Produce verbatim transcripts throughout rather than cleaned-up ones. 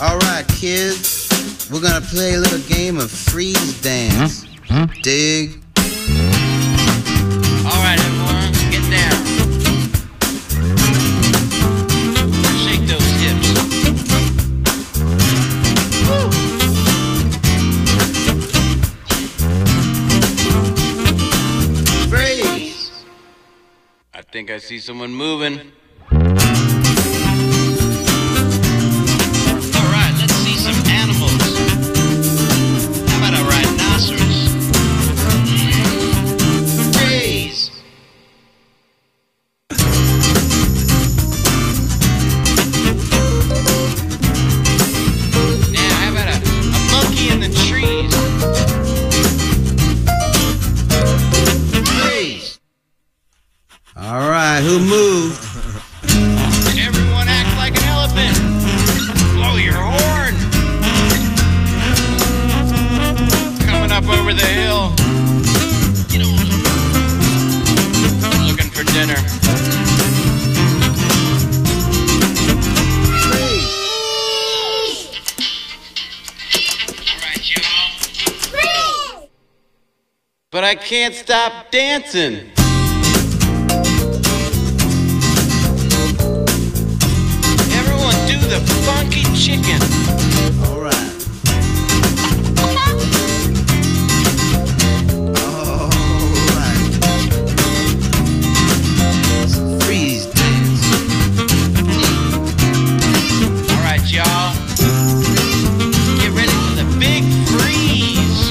Alright, kids, we're gonna play a little game of freeze dance. Huh? Huh? Dig? Alright, everyone, get down. Shake those hips. Woo. Freeze! I think I see someone moving. Alright, who moved? Everyone act like an elephant. Blow your horn. Coming up over the hill. Looking for dinner. Alright, y'all. But I can't stop dancing. The funky chicken. All right. All right. Freeze dance. All right, y'all. Get ready for the big freeze.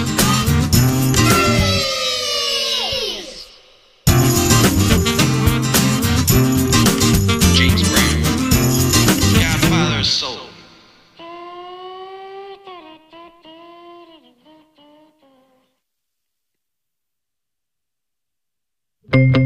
James Brown. Soul.